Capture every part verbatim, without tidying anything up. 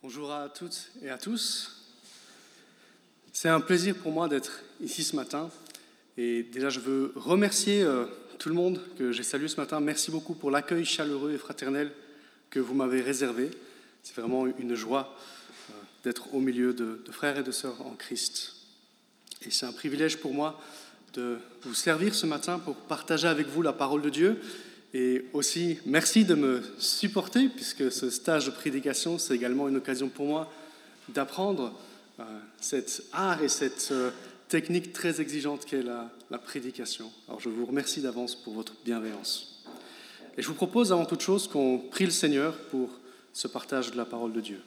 Bonjour à toutes et à tous. C'est un plaisir pour moi d'être ici ce matin. Et déjà, je veux remercier euh, tout le monde que j'ai salué ce matin. Merci beaucoup pour l'accueil chaleureux et fraternel que vous m'avez réservé. C'est vraiment une joie euh, d'être au milieu de, de frères et de sœurs en Christ. Et c'est un privilège pour moi de vous servir ce matin pour partager avec vous la parole de Dieu. Et aussi, merci de me supporter, puisque ce stage de prédication, c'est également une occasion pour moi d'apprendre euh, cet art et cette euh, technique très exigeante qu'est la, la prédication. Alors, je vous remercie d'avance pour votre bienveillance. Et je vous propose, avant toute chose, qu'on prie le Seigneur pour ce partage de la parole de Dieu.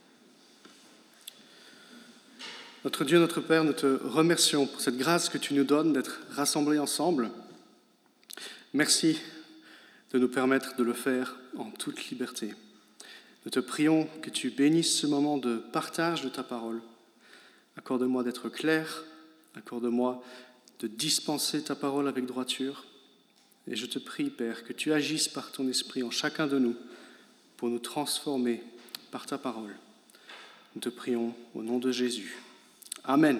Notre Dieu, notre Père, nous te remercions pour cette grâce que tu nous donnes d'être rassemblés ensemble. Merci de nous permettre de le faire en toute liberté. Nous te prions que tu bénisses ce moment de partage de ta parole. Accorde-moi d'être clair, accorde-moi de dispenser ta parole avec droiture. Et je te prie, Père, que tu agisses par ton esprit en chacun de nous pour nous transformer par ta parole. Nous te prions au nom de Jésus. Amen.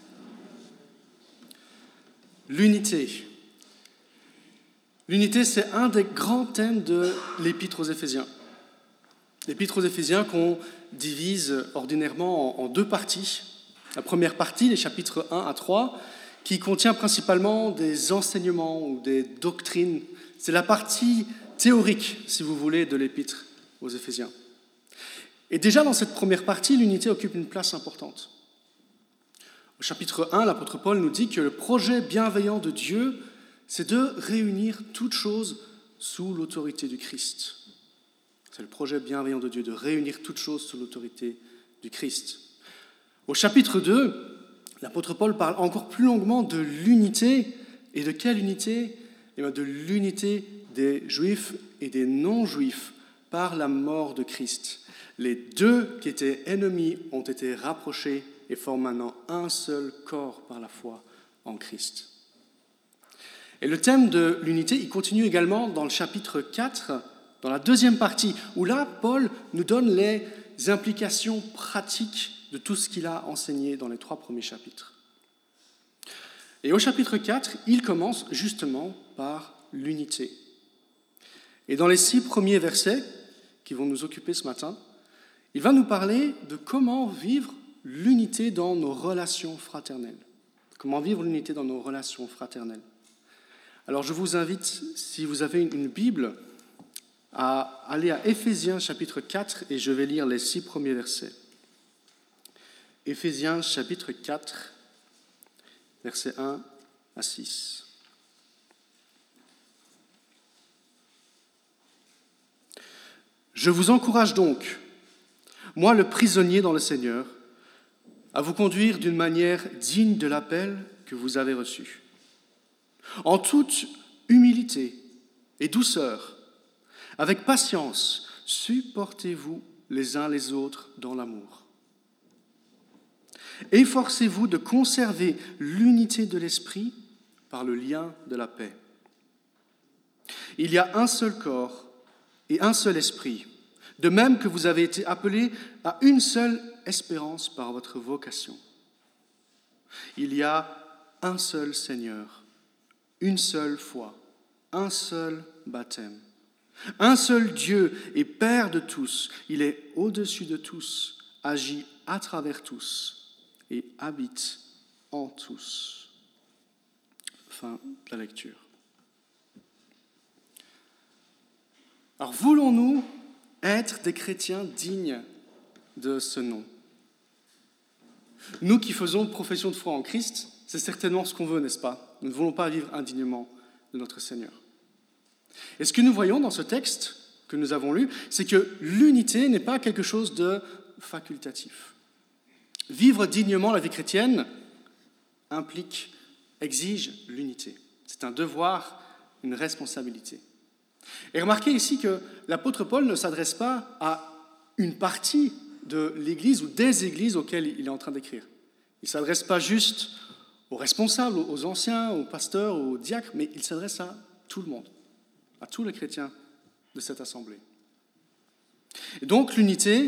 L'unité. L'unité, c'est un des grands thèmes de l'Épître aux Éphésiens. L'Épître aux Éphésiens qu'on divise ordinairement en deux parties. La première partie, les chapitres un à trois, qui contient principalement des enseignements ou des doctrines. C'est la partie théorique, si vous voulez, de l'Épître aux Éphésiens. Et déjà dans cette première partie, l'unité occupe une place importante. Au chapitre un, l'apôtre Paul nous dit que le projet bienveillant de Dieu, c'est de réunir toutes choses sous l'autorité du Christ. C'est le projet bienveillant de Dieu, de réunir toutes choses sous l'autorité du Christ. Au chapitre deux, l'apôtre Paul parle encore plus longuement de l'unité. Et de quelle unité ? Eh bien, de l'unité des Juifs et des non-Juifs par la mort de Christ. Les deux qui étaient ennemis ont été rapprochés et forment maintenant un seul corps par la foi en Christ. Et le thème de l'unité, il continue également dans le chapitre quatre, dans la deuxième partie, où là, Paul nous donne les implications pratiques de tout ce qu'il a enseigné dans les trois premiers chapitres. Et au chapitre quatre, il commence justement par l'unité. Et dans les six premiers versets qui vont nous occuper ce matin, il va nous parler de comment vivre l'unité dans nos relations fraternelles. Comment vivre l'unité dans nos relations fraternelles. Alors je vous invite, si vous avez une Bible, à aller à Éphésiens chapitre quatre et je vais lire les six premiers versets. Éphésiens chapitre quatre, versets un à six. Je vous encourage donc, moi le prisonnier dans le Seigneur, à vous conduire d'une manière digne de l'appel que vous avez reçu. En toute humilité et douceur, avec patience, supportez-vous les uns les autres dans l'amour. Efforcez-vous de conserver l'unité de l'esprit par le lien de la paix. Il y a un seul corps et un seul esprit, de même que vous avez été appelés à une seule espérance par votre vocation. Il y a un seul Seigneur, une seule foi, un seul baptême, un seul Dieu et Père de tous. Il est au-dessus de tous, agit à travers tous et habite en tous. Fin de la lecture. Alors, voulons-nous être des chrétiens dignes de ce nom ? Nous qui faisons profession de foi en Christ, c'est certainement ce qu'on veut, n'est-ce pas ? Nous ne voulons pas vivre indignement de notre Seigneur. Et ce que nous voyons dans ce texte que nous avons lu, c'est que l'unité n'est pas quelque chose de facultatif. Vivre dignement la vie chrétienne implique, exige l'unité. C'est un devoir, une responsabilité. Et remarquez ici que l'apôtre Paul ne s'adresse pas à une partie de l'Église ou des églises auxquelles il est en train d'écrire. Il ne s'adresse pas juste aux responsables, aux anciens, aux pasteurs, aux diacres, mais il s'adresse à tout le monde, à tous les chrétiens de cette assemblée. Et donc l'unité,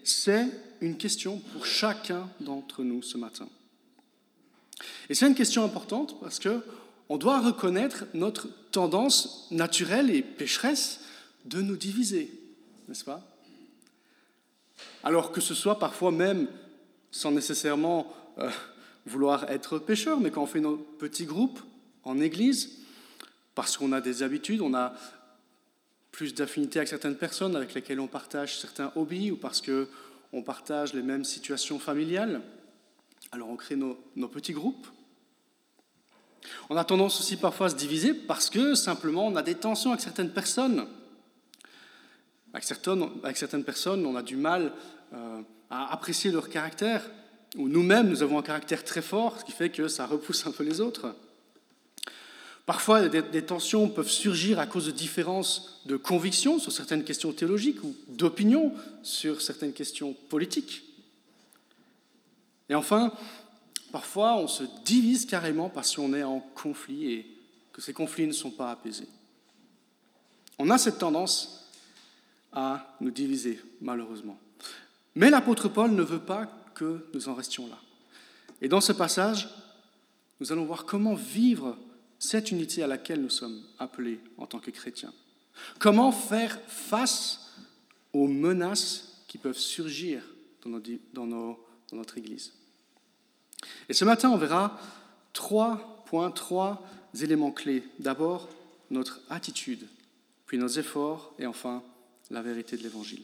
c'est une question pour chacun d'entre nous ce matin. Et c'est une question importante parce qu'on doit reconnaître notre tendance naturelle et pécheresse de nous diviser, n'est-ce pas? Alors que ce soit parfois même sans nécessairement euh, vouloir être pécheur, mais quand on fait nos petits groupes en église, parce qu'on a des habitudes, on a plus d'affinité avec certaines personnes avec lesquelles on partage certains hobbies ou parce qu'on partage les mêmes situations familiales, alors on crée nos, nos petits groupes. On a tendance aussi parfois à se diviser parce que simplement on a des tensions avec certaines personnes. Avec certaines, avec certaines personnes, on a du mal euh, à apprécier leur caractère, ou nous-mêmes, nous avons un caractère très fort, ce qui fait que ça repousse un peu les autres. Parfois, des, des tensions peuvent surgir à cause de différences de convictions sur certaines questions théologiques ou d'opinion sur certaines questions politiques. Et enfin, parfois, on se divise carrément parce qu'on est en conflit et que ces conflits ne sont pas apaisés. On a cette tendance à nous diviser, malheureusement. Mais l'apôtre Paul ne veut pas que nous en restions là. Et dans ce passage, nous allons voir comment vivre cette unité à laquelle nous sommes appelés en tant que chrétiens. Comment faire face aux menaces qui peuvent surgir dans, nos, dans, nos, dans notre Église. Et ce matin, on verra trois points, trois éléments clés. D'abord, notre attitude, puis nos efforts, et enfin, la vérité de l'Évangile.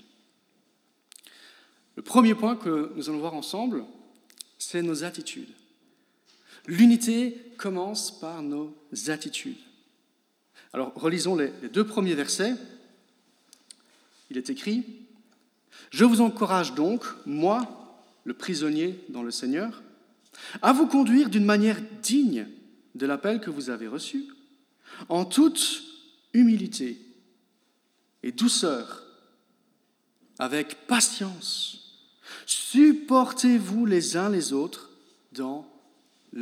Le premier point que nous allons voir ensemble, c'est nos attitudes. L'unité commence par nos attitudes. Alors, relisons les, les deux premiers versets. Il est écrit « Je vous encourage donc, moi, le prisonnier dans le Seigneur, à vous conduire d'une manière digne de l'appel que vous avez reçu, en toute humilité et douceur, avec patience. Supportez-vous les uns les autres dans l'amour. »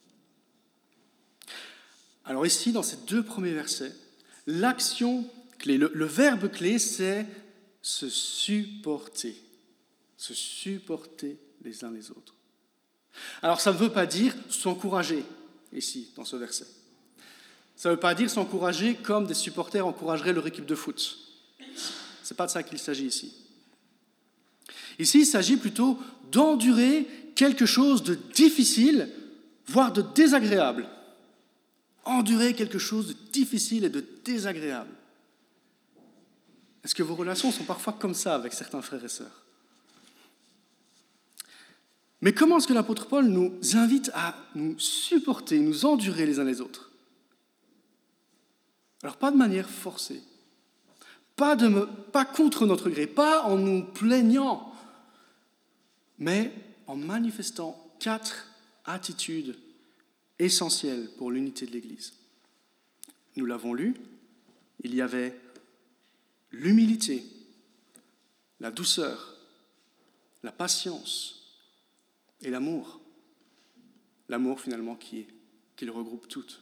Alors ici, dans ces deux premiers versets, l'action clé, le, le verbe clé, c'est se supporter. Se supporter les uns les autres. Alors ça ne veut pas dire s'encourager, ici, dans ce verset. Ça ne veut pas dire s'encourager comme des supporters encourageraient leur équipe de foot. Ce n'est pas de ça qu'il s'agit ici. Ici, il s'agit plutôt d'endurer quelque chose de difficile, voire de désagréable. Endurer quelque chose de difficile et de désagréable. Est-ce que vos relations sont parfois comme ça avec certains frères et sœurs? Mais comment est-ce que l'apôtre Paul nous invite à nous supporter, nous endurer les uns les autres? Alors, pas de manière forcée, pas, de me, pas contre notre gré, pas en nous plaignant, mais en manifestant quatre attitudes essentielles pour l'unité de l'Église. Nous l'avons lu, il y avait l'humilité, la douceur, la patience et l'amour. L'amour, finalement, qui, qui le regroupe toutes.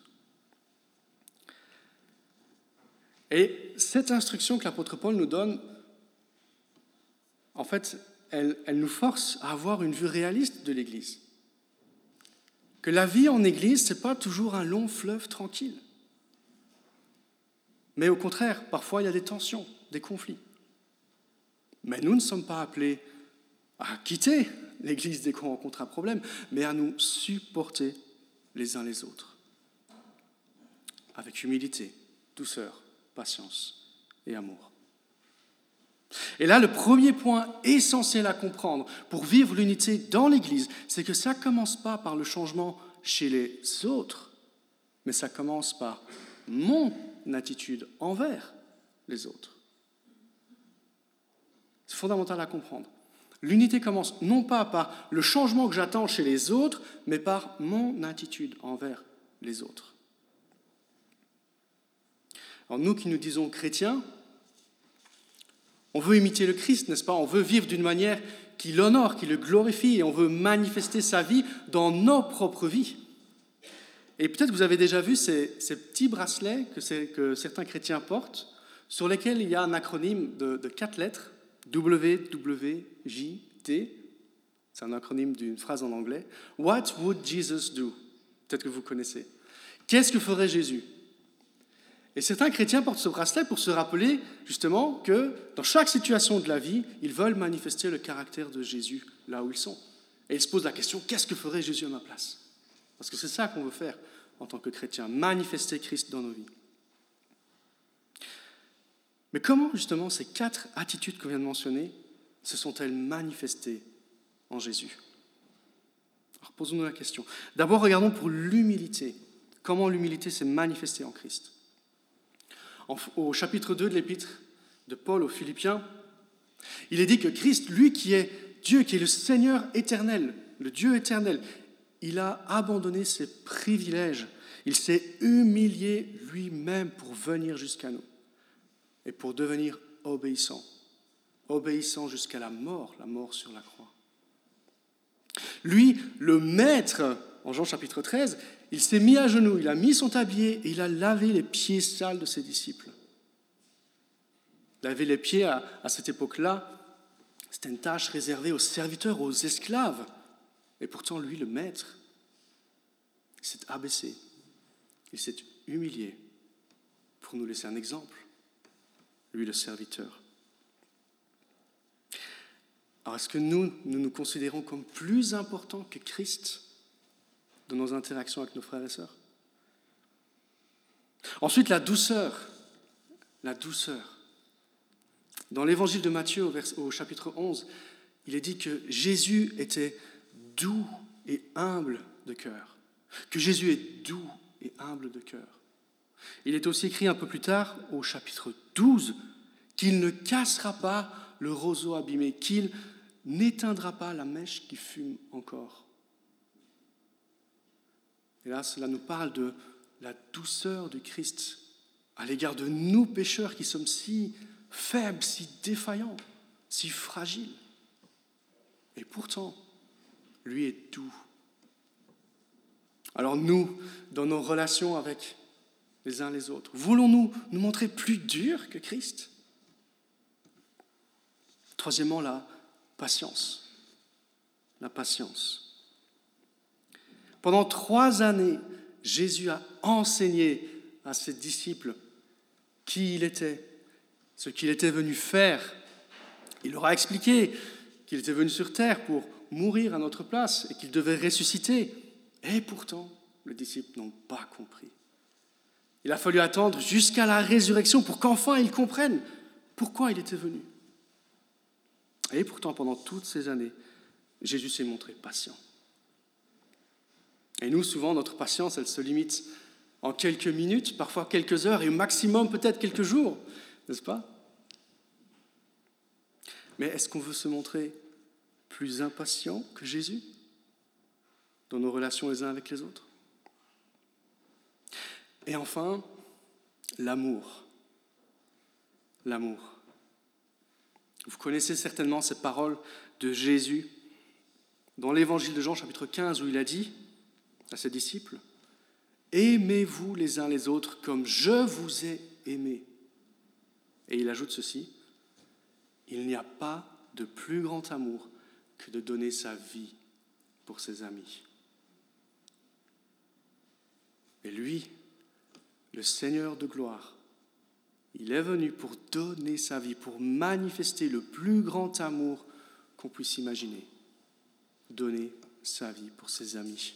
Et cette instruction que l'apôtre Paul nous donne, en fait, elle, elle nous force à avoir une vue réaliste de l'Église. Que la vie en Église, ce n'est pas toujours un long fleuve tranquille. Mais au contraire, parfois il y a des tensions, des conflits. Mais nous ne sommes pas appelés à quitter l'Église dès qu'on rencontre un problème, mais à nous supporter les uns les autres. Avec humilité, douceur, patience et amour. Et là, le premier point essentiel à comprendre pour vivre l'unité dans l'Église, c'est que ça ne commence pas par le changement chez les autres, mais ça commence par mon attitude envers les autres. C'est fondamental à comprendre. L'unité commence non pas par le changement que j'attends chez les autres, mais par mon attitude envers les autres. Alors nous qui nous disons chrétiens, on veut imiter le Christ, n'est-ce pas? On veut vivre d'une manière qui l'honore, qui le glorifie, et on veut manifester sa vie dans nos propres vies. Et peut-être que vous avez déjà vu ces, ces petits bracelets que, que certains chrétiens portent, sur lesquels il y a un acronyme de, de quatre lettres, W W J T, c'est un acronyme d'une phrase en anglais. What would Jesus do? Peut-être que vous connaissez. Qu'est-ce que ferait Jésus? Et certains chrétiens portent ce bracelet pour se rappeler justement que dans chaque situation de la vie, ils veulent manifester le caractère de Jésus là où ils sont. Et ils se posent la question, qu'est-ce que ferait Jésus à ma place? Parce que c'est ça qu'on veut faire en tant que chrétien, manifester Christ dans nos vies. Mais comment justement ces quatre attitudes qu'on vient de mentionner se sont-elles manifestées en Jésus? Alors posons-nous la question. D'abord, regardons pour l'humilité. Comment l'humilité s'est manifestée en Christ? En, au chapitre deux de l'épître de Paul aux Philippiens, il est dit que Christ, lui qui est Dieu, qui est le Seigneur éternel, le Dieu éternel, il a abandonné ses privilèges. Il s'est humilié lui-même pour venir jusqu'à nous et pour devenir obéissant. Obéissant jusqu'à la mort, la mort sur la croix. Lui, le maître, en Jean chapitre treize, il s'est mis à genoux, il a mis son tablier et il a lavé les pieds sales de ses disciples. Laver les pieds à, à cette époque-là, c'était une tâche réservée aux serviteurs, aux esclaves. Et pourtant, lui, le maître, il s'est abaissé, il s'est humilié pour nous laisser un exemple. Lui, le serviteur. Alors, est-ce que nous, nous nous considérons comme plus importants que Christ dans nos interactions avec nos frères et sœurs? Ensuite, la douceur. La douceur. Dans l'évangile de Matthieu, au, vers, au chapitre onze, il est dit que Jésus était doux et humble de cœur. Que Jésus est doux et humble de cœur. Il est aussi écrit un peu plus tard, au chapitre douze, qu'il ne cassera pas le roseau abîmé, qu'il n'éteindra pas la mèche qui fume encore. Et là, cela nous parle de la douceur du Christ à l'égard de nous pécheurs qui sommes si faibles, si défaillants, si fragiles. Et pourtant, lui est doux. Alors nous, dans nos relations avec les uns les autres, voulons-nous nous montrer plus durs que Christ? Troisièmement, la patience. La patience. Pendant trois années, Jésus a enseigné à ses disciples qui il était, ce qu'il était venu faire. Il leur a expliqué qu'il était venu sur terre pour mourir à notre place et qu'il devait ressusciter. Et pourtant, les disciples n'ont pas compris. Il a fallu attendre jusqu'à la résurrection pour qu'enfin ils comprennent pourquoi il était venu. Et pourtant, pendant toutes ces années, Jésus s'est montré patient. Et nous, souvent, notre patience, elle se limite en quelques minutes, parfois quelques heures, et au maximum peut-être quelques jours, n'est-ce pas? Mais est-ce qu'on veut se montrer plus impatient que Jésus dans nos relations les uns avec les autres? Et enfin, l'amour. L'amour. Vous connaissez certainement ces paroles de Jésus dans l'évangile de Jean, chapitre quinze, où il a dit à ses disciples, « Aimez-vous les uns les autres comme je vous ai aimés. » Et il ajoute ceci, « Il n'y a pas de plus grand amour que de donner sa vie pour ses amis. » Et lui, le Seigneur de gloire, il est venu pour donner sa vie, pour manifester le plus grand amour qu'on puisse imaginer. Donner sa vie pour ses amis.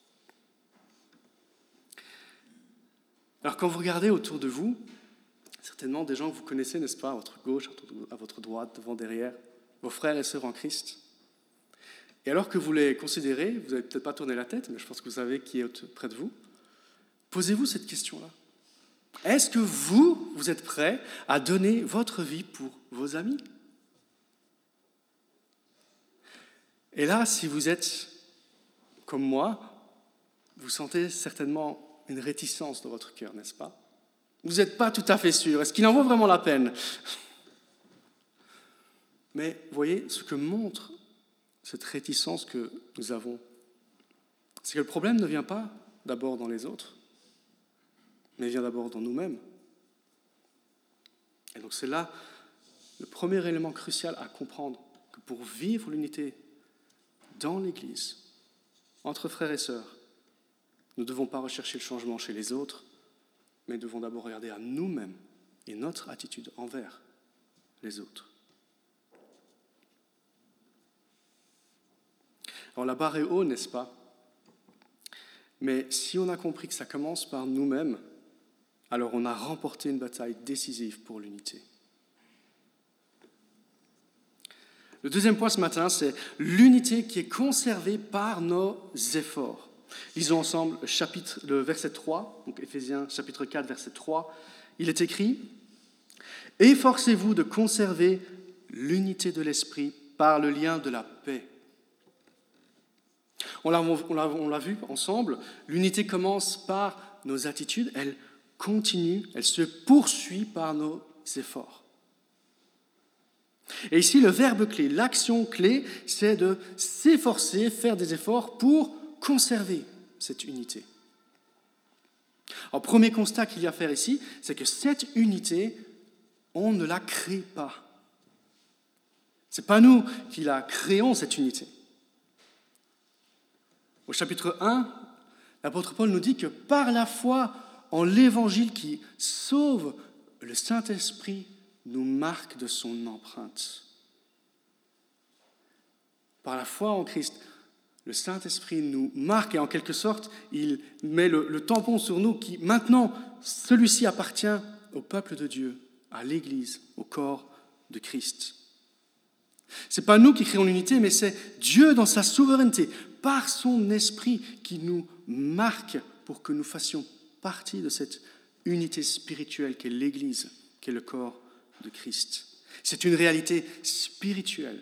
Alors quand vous regardez autour de vous, certainement des gens que vous connaissez, n'est-ce pas, à votre gauche, à votre droite, devant, derrière, vos frères et sœurs en Christ. Et alors que vous les considérez, vous n'avez peut-être pas tourné la tête, mais je pense que vous savez qui est près de vous, posez-vous cette question-là. Est-ce que vous, vous êtes prêts à donner votre vie pour vos amis? Et là, si vous êtes comme moi, vous sentez certainement une réticence dans votre cœur, n'est-ce pas? Vous n'êtes pas tout à fait sûr. Est-ce qu'il en vaut vraiment la peine? Mais voyez, ce que montre cette réticence que nous avons, c'est que le problème ne vient pas d'abord dans les autres, mais vient d'abord dans nous-mêmes. Et donc c'est là le premier élément crucial à comprendre, que pour vivre l'unité dans l'Église, entre frères et sœurs, nous ne devons pas rechercher le changement chez les autres, mais nous devons d'abord regarder à nous-mêmes et notre attitude envers les autres. Alors la barre est haute, n'est-ce pas? Mais si on a compris que ça commence par nous-mêmes, alors on a remporté une bataille décisive pour l'unité. Le deuxième point ce matin, c'est l'unité qui est conservée par nos efforts. Lisons ensemble le, chapitre, le verset trois, donc Éphésiens chapitre quatre, verset trois. Il est écrit « Efforcez-vous de conserver l'unité de l'esprit par le lien de la paix. » On l'a, on, l'a, on l'a vu ensemble, l'unité commence par nos attitudes, elle continue, elle se poursuit par nos efforts. Et ici, le verbe clé, l'action clé, c'est de s'efforcer, faire des efforts pour conserver cette unité. Alors, premier constat qu'il y a à faire ici, c'est que cette unité, on ne la crée pas. Ce n'est pas nous qui la créons, cette unité. Au chapitre un, l'apôtre Paul nous dit que par la foi en l'Évangile qui sauve, le Saint-Esprit nous marque de son empreinte. Par la foi en Christ, le Saint-Esprit nous marque et en quelque sorte, il met le, le tampon sur nous qui, maintenant, celui-ci appartient au peuple de Dieu, à l'Église, au corps de Christ. Ce n'est pas nous qui créons l'unité, mais c'est Dieu dans sa souveraineté, par son Esprit, qui nous marque pour que nous fassions partie de cette unité spirituelle qu'est l'Église, qu'est le corps de Christ. C'est une réalité spirituelle.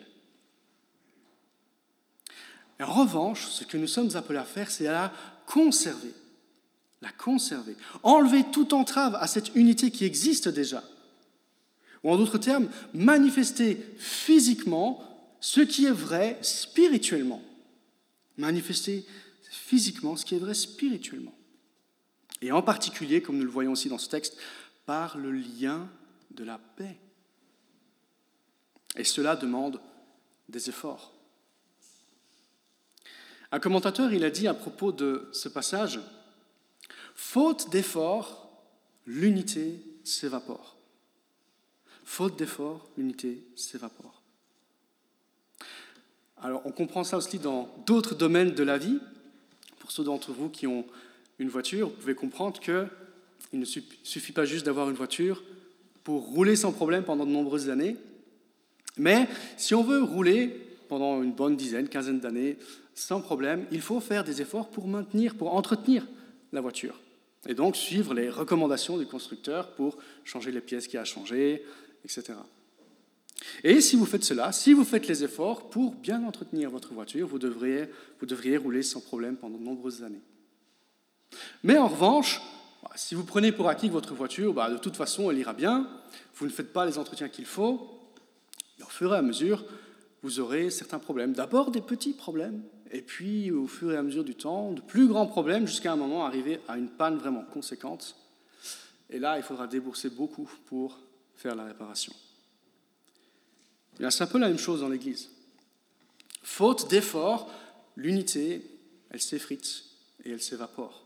Et en revanche, ce que nous sommes appelés à faire, c'est à la conserver. La conserver. Enlever toute entrave à cette unité qui existe déjà. Ou en d'autres termes, manifester physiquement ce qui est vrai spirituellement. Manifester physiquement ce qui est vrai spirituellement. Et en particulier, comme nous le voyons aussi dans ce texte, par le lien de la paix. Et cela demande des efforts. Un commentateur, il a dit à propos de ce passage, « Faute d'efforts, l'unité s'évapore. » Faute d'efforts, l'unité s'évapore. Alors, on comprend ça aussi dans d'autres domaines de la vie. Pour ceux d'entre vous qui ont une voiture, vous pouvez comprendre qu'il ne suffit pas juste d'avoir une voiture pour rouler sans problème pendant de nombreuses années. Mais si on veut rouler pendant une bonne dizaine, quinzaine d'années, sans problème, il faut faire des efforts pour maintenir, pour entretenir la voiture. Et donc suivre les recommandations du constructeur pour changer les pièces qu'il y a à changer, et cetera. Et si vous faites cela, si vous faites les efforts pour bien entretenir votre voiture, vous devriez, vous devriez rouler sans problème pendant de nombreuses années. Mais en revanche, si vous prenez pour acquis que votre voiture, bah, de toute façon, elle ira bien, vous ne faites pas les entretiens qu'il faut, et au fur et à mesure, vous aurez certains problèmes. D'abord des petits problèmes, et puis au fur et à mesure du temps, de plus grands problèmes, jusqu'à un moment arriver à une panne vraiment conséquente. Et là, il faudra débourser beaucoup pour faire la réparation. Bien, c'est un peu la même chose dans l'Église. Faute d'efforts, l'unité, elle s'effrite et elle s'évapore.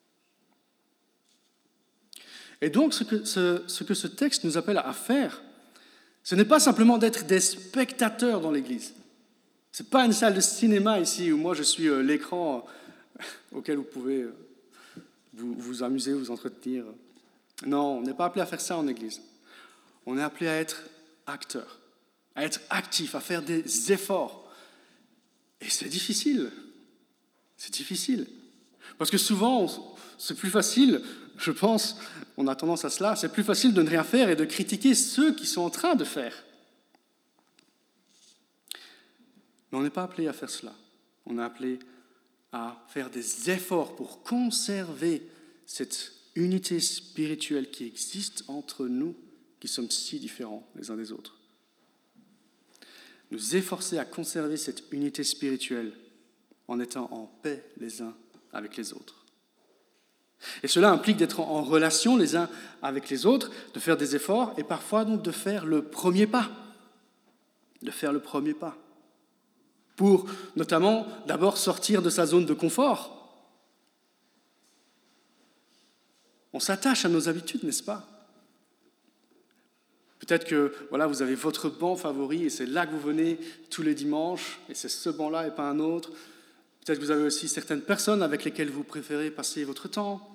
Et donc, ce que ce, ce que ce texte nous appelle à faire, ce n'est pas simplement d'être des spectateurs dans l'Église. Ce n'est pas une salle de cinéma ici où moi je suis euh, l'écran euh, auquel vous pouvez euh, vous, vous amuser, vous entretenir. Non, on n'est pas appelé à faire ça en Église. On est appelé à être acteur, à être actif, à faire des efforts. Et c'est difficile. C'est difficile. Parce que souvent, on, c'est plus facile, je pense, on a tendance à cela, c'est plus facile de ne rien faire et de critiquer ceux qui sont en train de faire. Mais on n'est pas appelé à faire cela. On est appelé à faire des efforts pour conserver cette unité spirituelle qui existe entre nous, qui sommes si différents les uns des autres. Nous efforcer à conserver cette unité spirituelle en étant en paix les uns avec les autres. Et cela implique d'être en relation les uns avec les autres, de faire des efforts et parfois donc de faire le premier pas. De faire le premier pas. Pour notamment d'abord sortir de sa zone de confort. On s'attache à nos habitudes, n'est-ce pas? Peut-être que voilà, vous avez votre banc favori et c'est là que vous venez tous les dimanches et c'est ce banc-là et pas un autre. Peut-être que vous avez aussi certaines personnes avec lesquelles vous préférez passer votre temps.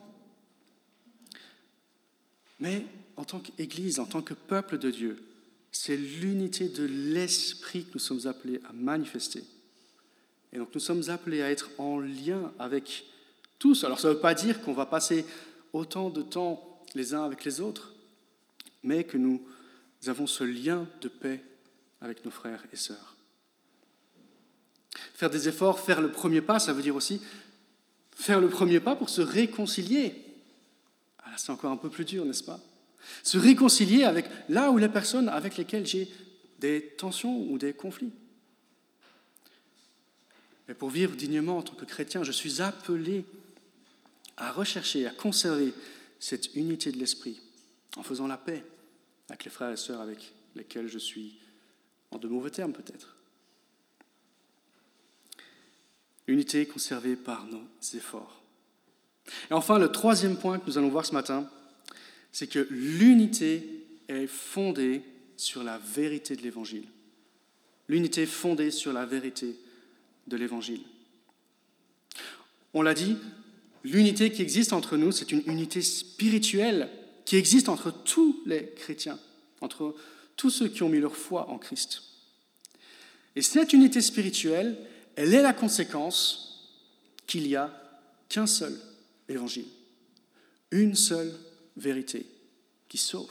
Mais en tant qu'Église, en tant que peuple de Dieu, c'est l'unité de l'Esprit que nous sommes appelés à manifester. Et donc nous sommes appelés à être en lien avec tous. Alors ça ne veut pas dire qu'on va passer autant de temps les uns avec les autres, mais que nous avons ce lien de paix avec nos frères et sœurs. Faire des efforts, faire le premier pas, ça veut dire aussi faire le premier pas pour se réconcilier. Ah, là, c'est encore un peu plus dur, n'est-ce pas? Se réconcilier avec là où les personnes avec lesquelles j'ai des tensions ou des conflits. Mais pour vivre dignement en tant que chrétien, je suis appelé à rechercher, à conserver cette unité de l'esprit en faisant la paix avec les frères et sœurs avec lesquels je suis en de mauvais termes peut-être. Unité conservée par nos efforts. Et enfin, le troisième point que nous allons voir ce matin, c'est que l'unité est fondée sur la vérité de l'Évangile. L'unité est fondée sur la vérité de l'Évangile. On l'a dit, l'unité qui existe entre nous, c'est une unité spirituelle qui existe entre tous les chrétiens, entre tous ceux qui ont mis leur foi en Christ. Et cette unité spirituelle, elle est la conséquence qu'il n'y a qu'un seul évangile, une seule vérité qui sauve.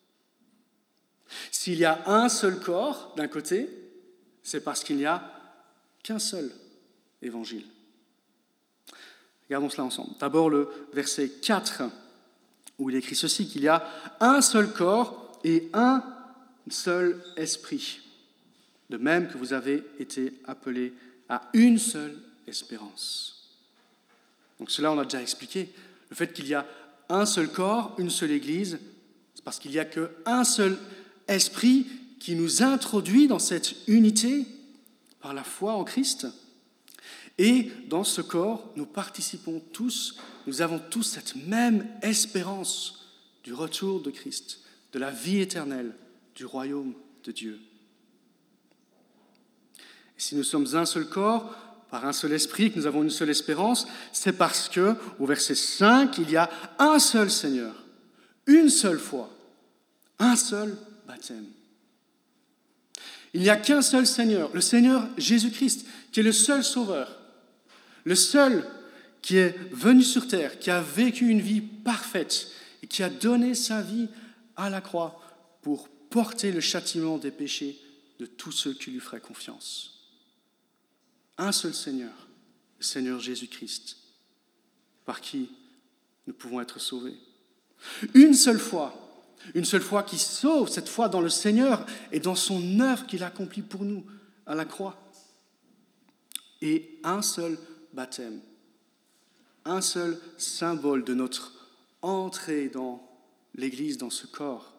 S'il y a un seul corps d'un côté, c'est parce qu'il n'y a qu'un seul évangile. Regardons cela ensemble. D'abord le verset quatre, où il écrit ceci, qu'il y a un seul corps et un seul esprit, de même que vous avez été appelés à une seule espérance. Donc cela, on a déjà expliqué. Le fait qu'il y a un seul corps, une seule Église, c'est parce qu'il n'y a qu'un seul esprit qui nous introduit dans cette unité par la foi en Christ. Et dans ce corps, nous participons tous, nous avons tous cette même espérance du retour de Christ, de la vie éternelle, du royaume de Dieu. Et si nous sommes un seul corps, par un seul esprit, que nous avons une seule espérance, c'est parce que, au verset cinq, il y a un seul Seigneur, une seule foi, un seul baptême. Il n'y a qu'un seul Seigneur, le Seigneur Jésus-Christ, qui est le seul Sauveur, le seul qui est venu sur terre, qui a vécu une vie parfaite et qui a donné sa vie à la croix pour porter le châtiment des péchés de tous ceux qui lui feraient confiance. Un seul Seigneur, le Seigneur Jésus-Christ, par qui nous pouvons être sauvés. Une seule foi, une seule foi qui sauve, cette foi dans le Seigneur et dans son œuvre qu'il accomplit pour nous à la croix. Et un seul baptême, un seul symbole de notre entrée dans l'Église, dans ce corps.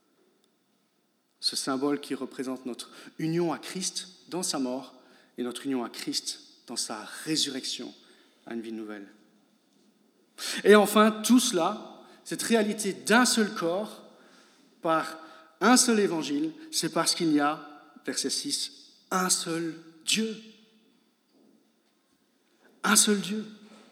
Ce symbole qui représente notre union à Christ dans sa mort et notre union à Christ dans sa résurrection à une vie nouvelle. Et enfin, tout cela, cette réalité d'un seul corps, par un seul évangile, c'est parce qu'il y a, verset six, un seul Dieu. Un seul Dieu.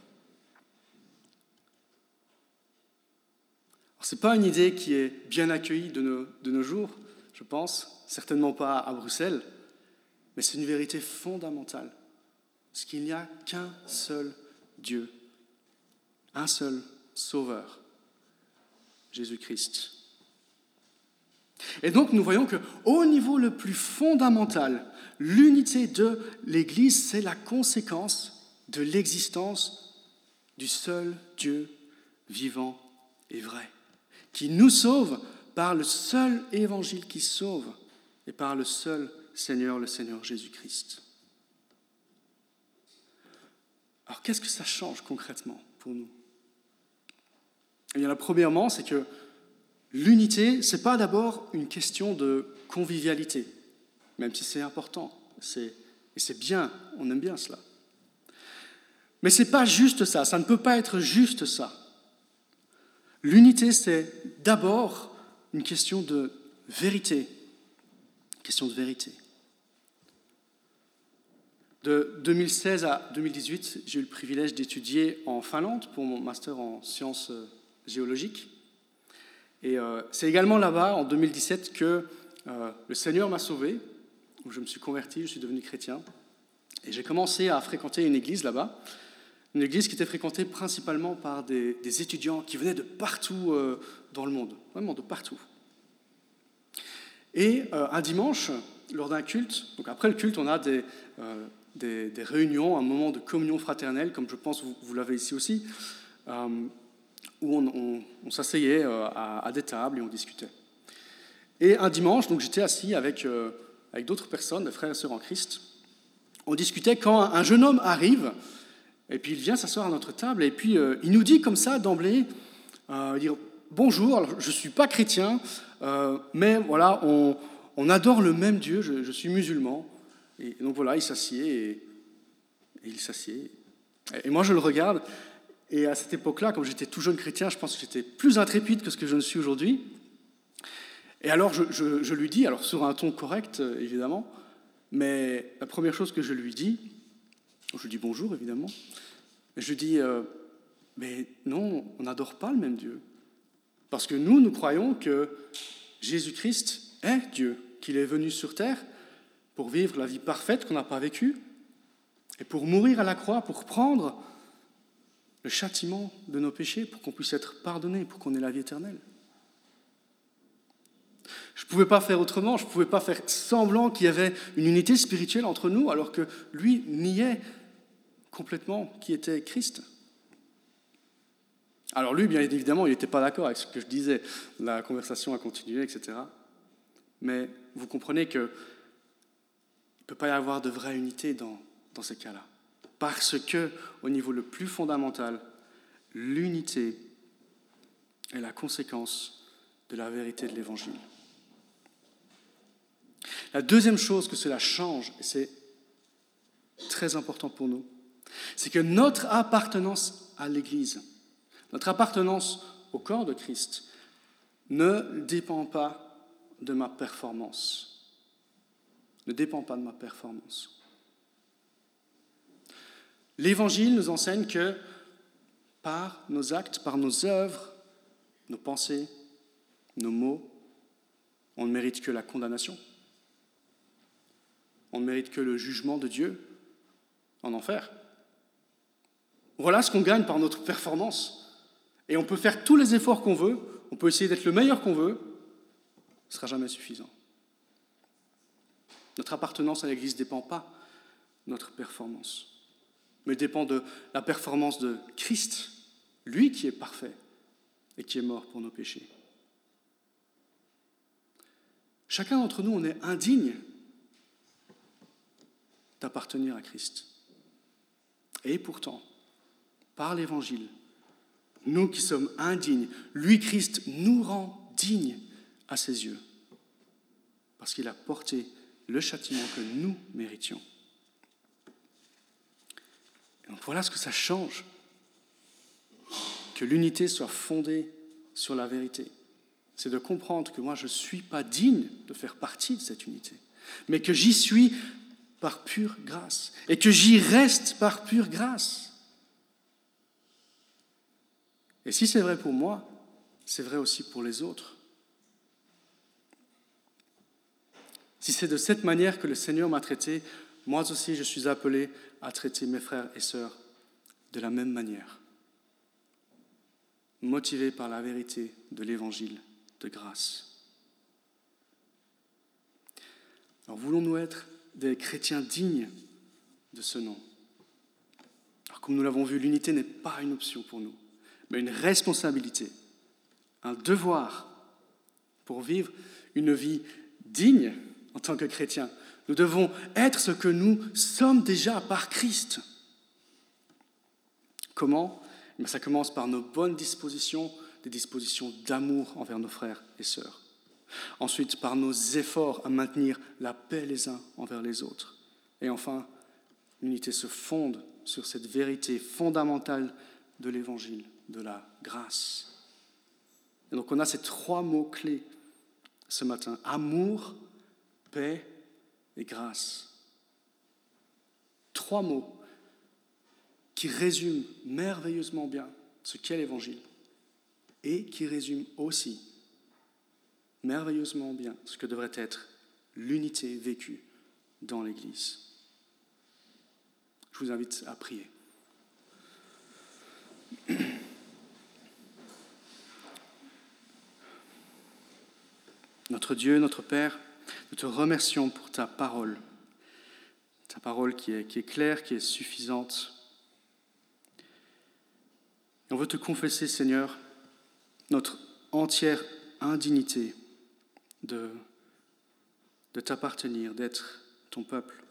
Ce n'est pas une idée qui est bien accueillie de nos, de nos jours, je pense, certainement pas à Bruxelles, mais c'est une vérité fondamentale. Parce qu'il n'y a qu'un seul Dieu, un seul Sauveur, Jésus-Christ. Et donc nous voyons qu'au niveau le plus fondamental, l'unité de l'Église, c'est la conséquence de l'existence du seul Dieu vivant et vrai, qui nous sauve par le seul évangile qui sauve et par le seul Seigneur, le Seigneur Jésus-Christ. Alors qu'est-ce que ça change concrètement pour nous? Eh bien, la premièrement, c'est que l'unité, ce n'est pas d'abord une question de convivialité, même si c'est important, c'est, et c'est bien, on aime bien cela. Mais ce n'est pas juste ça, ça ne peut pas être juste ça. L'unité, c'est d'abord une question de vérité, une question de vérité. De deux mille seize à deux mille dix-huit, j'ai eu le privilège d'étudier en Finlande pour mon master en sciences géologiques. Et euh, c'est également là-bas, en deux mille dix-sept, que euh, le Seigneur m'a sauvé, où je me suis converti, je suis devenu chrétien. Et j'ai commencé à fréquenter une église là-bas, une église qui était fréquentée principalement par des, des étudiants qui venaient de partout euh, dans le monde, vraiment de partout. Et euh, un dimanche, lors d'un culte, donc après le culte, on a des, euh, des, des réunions, un moment de communion fraternelle, comme je pense vous, vous l'avez ici aussi, euh, où on, on, on s'asseyait euh, à, à des tables et on discutait. Et un dimanche, donc j'étais assis avec, euh, avec d'autres personnes, des frères et sœurs en Christ. On discutait quand un, un jeune homme arrive, et puis il vient s'asseoir à notre table, et puis euh, il nous dit comme ça d'emblée, euh, dire bonjour, alors, je ne suis pas chrétien, euh, mais voilà, on, on adore le même Dieu, je, je suis musulman. Et donc voilà, il s'assied, et, et il s'assied. Et, et moi je le regarde, et à cette époque-là, comme j'étais tout jeune chrétien, je pense que j'étais plus intrépide que ce que je ne suis aujourd'hui. Et alors je, je, je lui dis, alors sur un ton correct évidemment, mais la première chose que je lui dis, je lui dis bonjour évidemment, je lui dis, euh, mais non, on n'adore pas le même Dieu. Parce que nous, nous croyons que Jésus-Christ est Dieu, qu'il est venu sur terre pour vivre la vie parfaite qu'on n'a pas vécue, et pour mourir à la croix, pour prendre le châtiment de nos péchés, pour qu'on puisse être pardonné, pour qu'on ait la vie éternelle. Je ne pouvais pas faire autrement, je ne pouvais pas faire semblant qu'il y avait une unité spirituelle entre nous, alors que lui niait complètement qui était Christ. Alors lui, bien évidemment, il n'était pas d'accord avec ce que je disais. La conversation a continué, et cetera. Mais vous comprenez qu'il ne peut pas y avoir de vraie unité dans, dans ces cas-là. Parce que, au niveau le plus fondamental, l'unité est la conséquence de la vérité de l'Évangile. La deuxième chose que cela change, et c'est très important pour nous, c'est que notre appartenance à l'Église, notre appartenance au corps de Christ, ne dépend pas de ma performance. Ne dépend pas de ma performance. L'Évangile nous enseigne que par nos actes, par nos œuvres, nos pensées, nos mots, on ne mérite que la condamnation. On ne mérite que le jugement de Dieu en enfer. Voilà ce qu'on gagne par notre performance. Et on peut faire tous les efforts qu'on veut, on peut essayer d'être le meilleur qu'on veut, ce ne sera jamais suffisant. Notre appartenance à l'Église ne dépend pas de notre performance, mais dépend de la performance de Christ, lui qui est parfait et qui est mort pour nos péchés. Chacun d'entre nous, on est indigne d'appartenir à Christ. Et pourtant, par l'Évangile, nous qui sommes indignes, lui, Christ, nous rend dignes à ses yeux, parce qu'il a porté le châtiment que nous méritions. Et donc voilà ce que ça change, que l'unité soit fondée sur la vérité. C'est de comprendre que moi, je ne suis pas digne de faire partie de cette unité, mais que j'y suis par pure grâce, et que j'y reste par pure grâce. Et si c'est vrai pour moi, c'est vrai aussi pour les autres. Si c'est de cette manière que le Seigneur m'a traité, moi aussi je suis appelé à traiter mes frères et sœurs de la même manière, motivé par la vérité de l'Évangile de grâce. Alors voulons-nous être des chrétiens dignes de ce nom? Alors comme nous l'avons vu, l'unité n'est pas une option pour nous, mais une responsabilité, un devoir pour vivre une vie digne en tant que chrétiens. Nous devons être ce que nous sommes déjà par Christ. Comment ? Ça commence par nos bonnes dispositions, des dispositions d'amour envers nos frères et sœurs. Ensuite, par nos efforts à maintenir la paix les uns envers les autres. Et enfin, l'unité se fonde sur cette vérité fondamentale de l'Évangile, de la grâce. Et donc on a ces trois mots-clés ce matin. Amour, paix et grâce. Trois mots qui résument merveilleusement bien ce qu'est l'Évangile et qui résument aussi merveilleusement bien ce que devrait être l'unité vécue dans l'Église. Je vous invite à prier. Notre Dieu, notre Père, nous te remercions pour ta parole, ta parole qui est, qui est claire, qui est suffisante. Et on veut te confesser, Seigneur, notre entière indignité de, de t'appartenir, d'être ton peuple.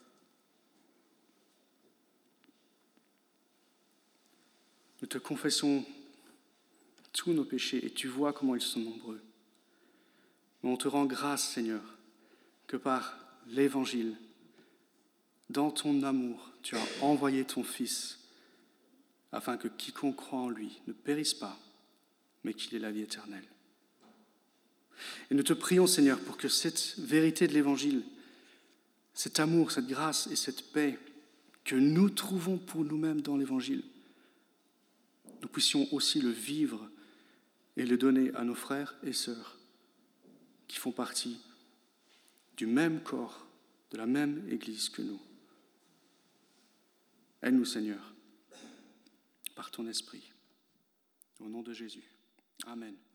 Nous te confessons tous nos péchés et tu vois comment ils sont nombreux. Mais on te rend grâce, Seigneur, que par l'Évangile, dans ton amour, tu as envoyé ton Fils afin que quiconque croit en lui ne périsse pas, mais qu'il ait la vie éternelle. Et nous te prions, Seigneur, pour que cette vérité de l'Évangile, cet amour, cette grâce et cette paix que nous trouvons pour nous-mêmes dans l'Évangile, nous puissions aussi le vivre et le donner à nos frères et sœurs qui font partie du même corps, de la même Église que nous. Aide-nous, Seigneur, par ton Esprit. Au nom de Jésus. Amen.